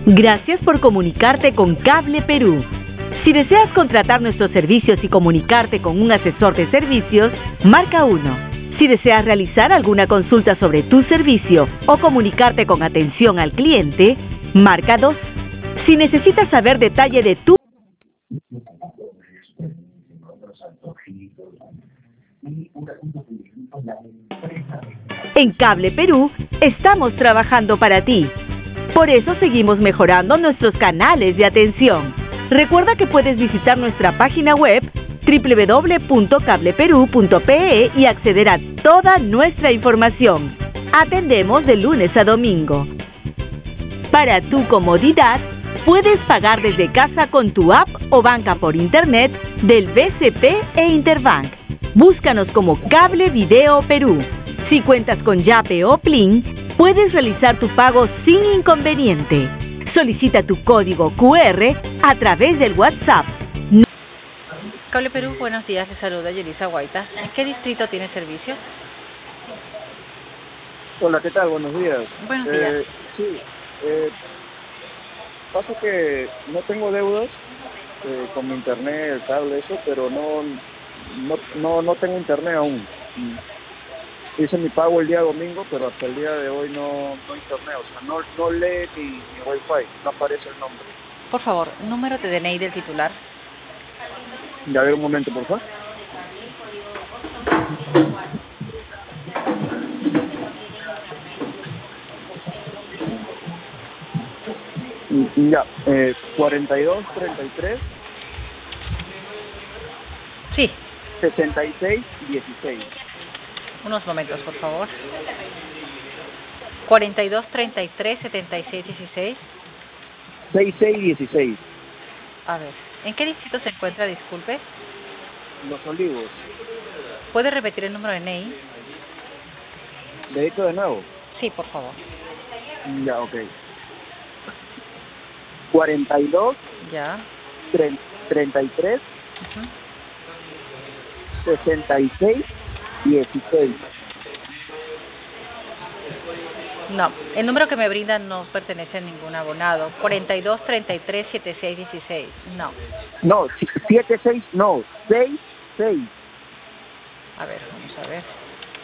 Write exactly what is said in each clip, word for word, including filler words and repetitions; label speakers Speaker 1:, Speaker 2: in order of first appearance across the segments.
Speaker 1: Gracias por comunicarte con Cable Perú. Si deseas contratar nuestros servicios y comunicarte con un asesor de servicios, marca uno. Si deseas realizar alguna consulta sobre tu servicio o comunicarte con atención al cliente, marca dos. Si necesitas saber detalle de tu... En Cable Perú estamos trabajando para ti. Por eso seguimos mejorando nuestros canales de atención. Recuerda que puedes visitar nuestra página web doble u doble u doble u punto cable perú punto pe e y acceder a toda nuestra información. Atendemos de lunes a domingo. Para tu comodidad, puedes pagar desde casa con tu app o banca por internet del B C P e Interbank. Búscanos como Cable Video Perú. Si cuentas con Yape o Plin, puedes realizar tu pago sin inconveniente. Solicita tu código cu erre a través del WhatsApp.
Speaker 2: Cable Perú, buenos días, les saluda Yelisa Guaita. ¿En qué distrito tiene servicio?
Speaker 3: Hola, ¿qué tal? Buenos días.
Speaker 2: Buenos días.
Speaker 3: Eh, sí, eh, pasa que no tengo deudas eh, con mi internet, el cable, eso, pero no, no, no, no tengo internet aún. Hice mi pago el día domingo, pero hasta el día de hoy no, no internet, o sea, no, no lee ni, ni wifi, no aparece el nombre.
Speaker 2: Por favor, número de D N I del titular.
Speaker 3: Ya, a ver un momento, por favor. Ya, eh, cuarenta y dos, treinta y tres.
Speaker 2: Sí.
Speaker 3: sesenta y seis, dieciséis.
Speaker 2: Unos momentos, por favor. cuarenta y dos, treinta y tres, setenta y seis, dieciséis.
Speaker 3: sesenta y seis, dieciséis.
Speaker 2: A ver, ¿en qué distrito se encuentra, disculpe?
Speaker 3: Los Olivos.
Speaker 2: ¿Puede repetir el número de D N I?
Speaker 3: ¿De hecho de nuevo?
Speaker 2: Sí, por favor.
Speaker 3: Ya, ok. cuarenta y dos.
Speaker 2: Ya.
Speaker 3: treinta y tres.
Speaker 2: Uh-huh.
Speaker 3: sesenta y seis, dieciséis.
Speaker 2: No, el número que me brindan no pertenece a ningún abonado. cuarenta y dos, treinta y tres, setenta y seis, dieciséis. No.
Speaker 3: No, siete seis, no, seis seis.
Speaker 2: A ver, vamos a ver.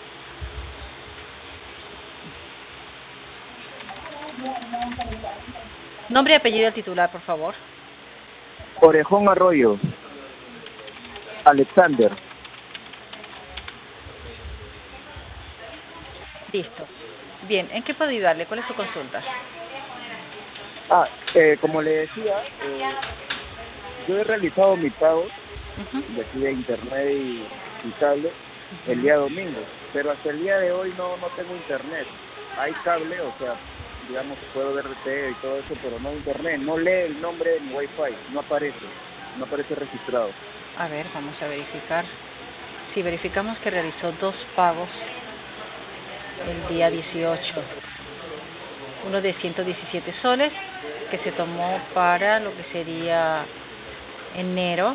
Speaker 2: Nombre y apellido del titular, por favor.
Speaker 3: Orejón Arroyo. Alexander.
Speaker 2: Listo. Bien, ¿en qué puedo ayudarle? ¿Cuál es su consulta?
Speaker 3: Ah, eh, como le decía, eh, yo he realizado mi pago
Speaker 2: Uh-huh.
Speaker 3: de aquí de internet y, y cable uh-huh. el día domingo, pero hasta el día de hoy no no tengo internet. Hay cable, o sea, digamos, puedo ver T V y todo eso, pero no internet. No lee el nombre de mi wifi, no aparece, no aparece registrado.
Speaker 2: A ver, vamos a verificar. Si verificamos que realizó dos pagos el día dieciocho, uno de ciento diecisiete soles que se tomó para lo que sería enero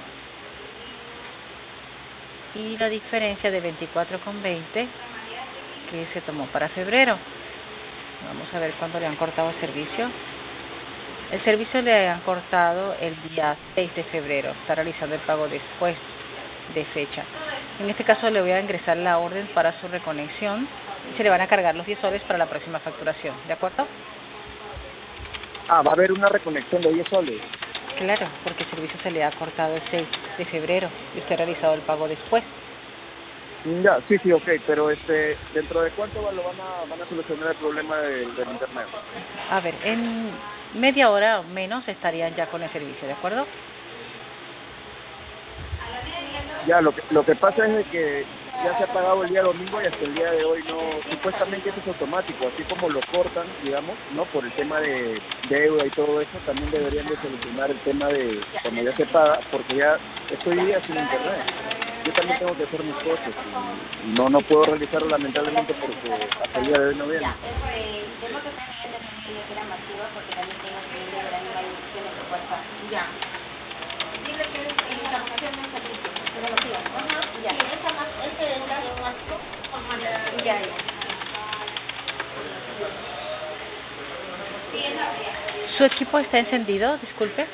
Speaker 2: y la diferencia de veinticuatro con veinte que se tomó para febrero. Vamos a ver cuándo le han cortado el servicio. El servicio le han cortado el día seis de febrero, está realizando el pago después de fecha. En este caso le voy a ingresar la orden para su reconexión y se le van a cargar los diez soles para la próxima facturación, ¿de acuerdo?
Speaker 3: Ah, va a haber una reconexión de diez soles.
Speaker 2: Claro, porque el servicio se le ha cortado el seis de febrero y usted ha realizado el pago después.
Speaker 3: Ya, sí, sí, ok, pero este, ¿dentro de cuánto lo van a, van a solucionar el problema del, del internet?
Speaker 2: A ver, en media hora o menos estarían ya con el servicio, ¿de acuerdo?
Speaker 3: Ya, lo que, lo que pasa es de que ya se ha pagado el día domingo y hasta el día de hoy no, supuestamente eso es automático, así como lo cortan, digamos, ¿no? Por el tema de deuda y todo eso, también deberían de solucionar el tema de cuando ya se paga, porque ya estoy día sin internet. Yo también tengo que hacer mis cosas y no, no puedo realizarlo lamentablemente porque hasta el día de hoy no viene.
Speaker 4: Ya. Dile que es en la opción de servicio. Ajá, ya. Esa más, ese es el básico. Ya, ya.
Speaker 2: ¿Su equipo está encendido? Disculpe.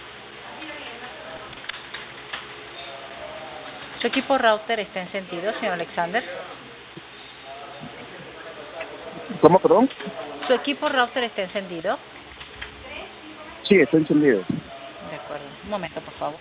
Speaker 2: ¿Su equipo router está encendido, señor Alexander?
Speaker 3: ¿Cómo, perdón?
Speaker 2: ¿Su equipo router está encendido?
Speaker 3: Sí, está encendido.
Speaker 2: De acuerdo. Un momento, por favor.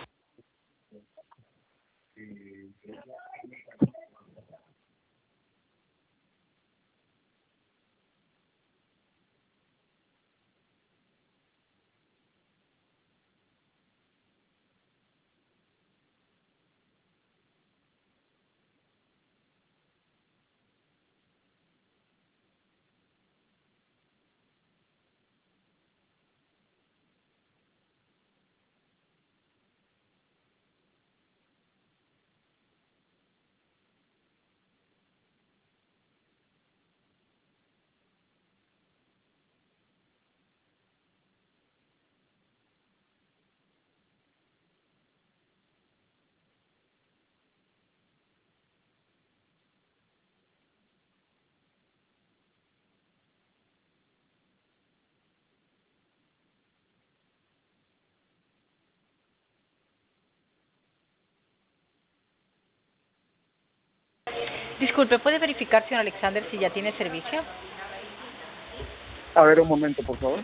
Speaker 2: Disculpe, ¿puede verificar, señor Alexander, si ya tiene servicio?
Speaker 3: A ver, un momento, por favor.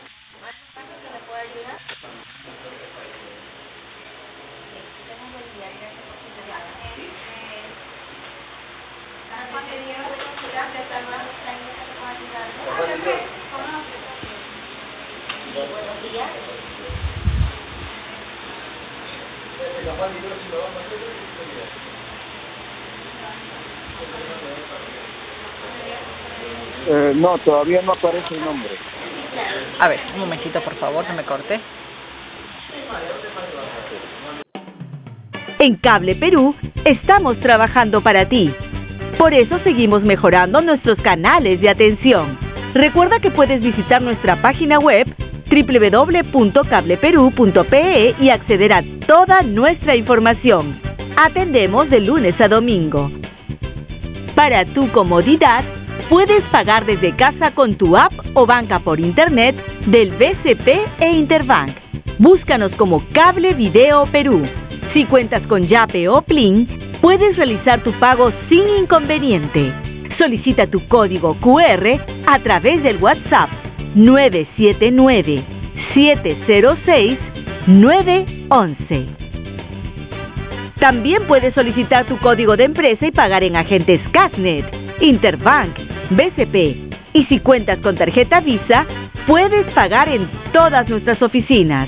Speaker 3: Eh, no, todavía no aparece el nombre.
Speaker 2: A ver, un momentito, por favor, no me corte.
Speaker 1: En Cable Perú estamos trabajando para ti. Por eso seguimos mejorando nuestros canales de atención. Recuerda que puedes visitar nuestra página web doble u doble u doble u punto cable perú punto pe e y acceder a toda nuestra información. Atendemos de lunes a domingo. Para tu comodidad, puedes pagar desde casa con tu app o banca por internet del B C P e Interbank. Búscanos como Cable Video Perú. Si cuentas con Yape o Plin, puedes realizar tu pago sin inconveniente. Solicita tu código cu erre a través del WhatsApp nueve siete nueve, siete cero seis, nueve once. También puedes solicitar tu código de empresa y pagar en agentes Casnet, Interbank, B C P. Y si cuentas con tarjeta Visa, puedes pagar en todas nuestras oficinas.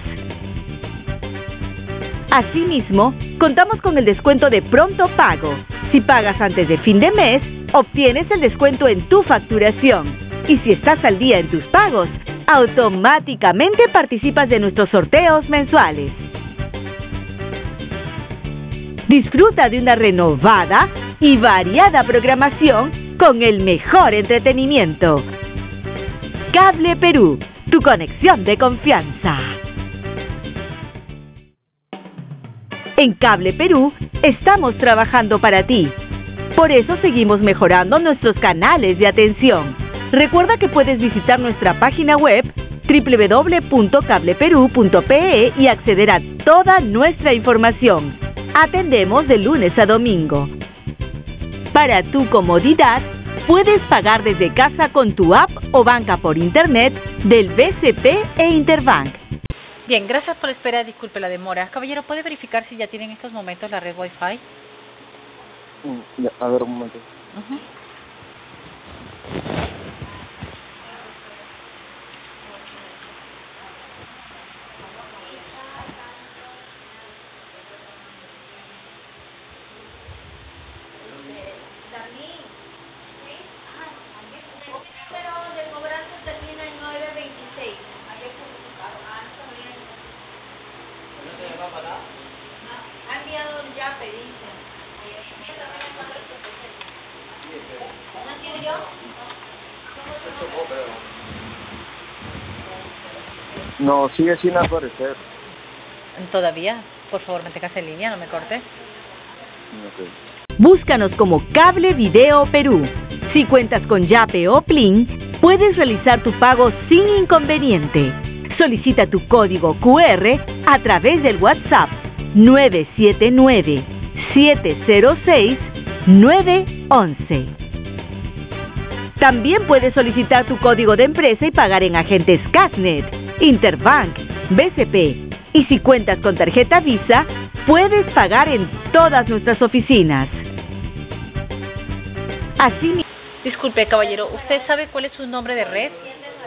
Speaker 1: Asimismo, contamos con el descuento de pronto pago. Si pagas antes de fin de mes, obtienes el descuento en tu facturación. Y si estás al día en tus pagos, automáticamente participas de nuestros sorteos mensuales. Disfruta de una renovada y variada programación con el mejor entretenimiento. Cable Perú, tu conexión de confianza. En Cable Perú estamos trabajando para ti. Por eso seguimos mejorando nuestros canales de atención. Recuerda que puedes visitar nuestra página web doble u doble u doble u punto cable perú punto pe e y acceder a toda nuestra información. Atendemos de lunes a domingo. Para tu comodidad, puedes pagar desde casa con tu app o banca por internet del B C P e Interbank.
Speaker 2: Bien, gracias por la espera. Disculpe la demora. Caballero, ¿puede verificar si ya tiene en estos momentos la red Wi-Fi?
Speaker 3: Mm, ya, a ver, un momento.
Speaker 2: Uh-huh.
Speaker 3: No, sigue sin aparecer.
Speaker 2: ¿Todavía? Por favor, manténgase en línea, no me corte.
Speaker 3: Okay.
Speaker 1: Búscanos como Cable Video Perú. Si cuentas con Yape o Plin, puedes realizar tu pago sin inconveniente. Solicita tu código Q R a través del WhatsApp nueve siete nueve, siete cero seis, nueve uno uno. También puedes solicitar tu código de empresa y pagar en agentes Casnet, Interbank, B C P. Y si cuentas con tarjeta Visa, puedes pagar en todas nuestras oficinas. Así.
Speaker 2: Disculpe, caballero, ¿usted sabe cuál es su nombre de red?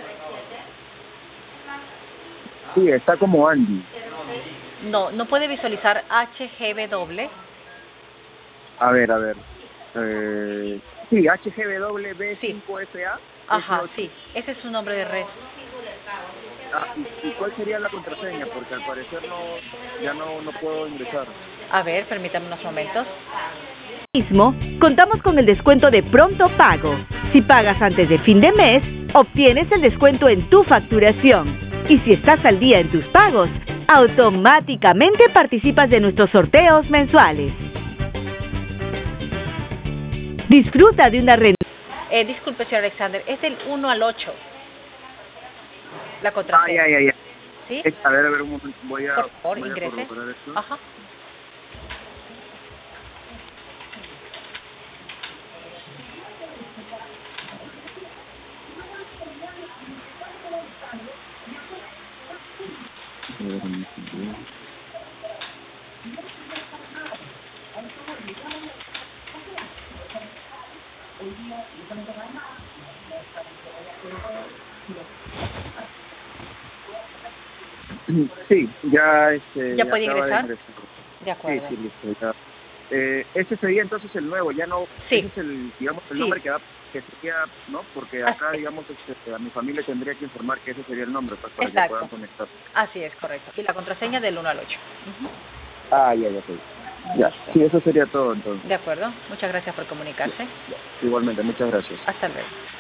Speaker 3: Sí, está como Andy.
Speaker 2: No, no puede visualizar H G V W.
Speaker 3: A ver, a ver. Eh, sí, H G W B cinco F A.
Speaker 2: Ajá, sí, ese es su nombre de red.
Speaker 3: Ah, ¿y, ¿y cuál sería la contraseña? Porque al parecer no, ya no, no puedo ingresar.
Speaker 2: A ver, permítame unos momentos.
Speaker 1: Mismo, contamos con el descuento de pronto pago. Si pagas antes de fin de mes, obtienes el descuento en tu facturación. Y si estás al día en tus pagos, automáticamente participas de nuestros sorteos mensuales. Disfruta de una renta.
Speaker 2: Eh, disculpe, señor Alexander, es del uno al ocho. La contraseña.
Speaker 3: Ay, ay, ay.
Speaker 2: ¿Sí?
Speaker 3: A ver, a ver, un momento. Voy a,
Speaker 2: Por favor,
Speaker 3: voy a
Speaker 2: ingrese.
Speaker 3: corroborar esto.
Speaker 2: Ajá.
Speaker 3: Sí, ya este.
Speaker 2: ¿Ya puede
Speaker 3: acaba de
Speaker 2: ingresar?
Speaker 3: ingresar.
Speaker 2: De acuerdo.
Speaker 3: Sí, sí, listo, ya. Eh, ese sería entonces el nuevo, ya no,
Speaker 2: Sí.
Speaker 3: ese es el, digamos, el
Speaker 2: Sí.
Speaker 3: nombre que, da, que sería, ¿no? Porque acá, digamos, este, a mi familia tendría que informar que ese sería el nombre, pues, para
Speaker 2: Exacto.
Speaker 3: que puedan conectar.
Speaker 2: Así es, correcto. Y la contraseña del uno al ocho. Uh-huh.
Speaker 3: Ah, ya, ya, sí. Ya, sí, eso sería todo entonces.
Speaker 2: De acuerdo. Muchas gracias por comunicarse.
Speaker 3: Ya, ya. Igualmente, muchas gracias.
Speaker 2: Hasta luego.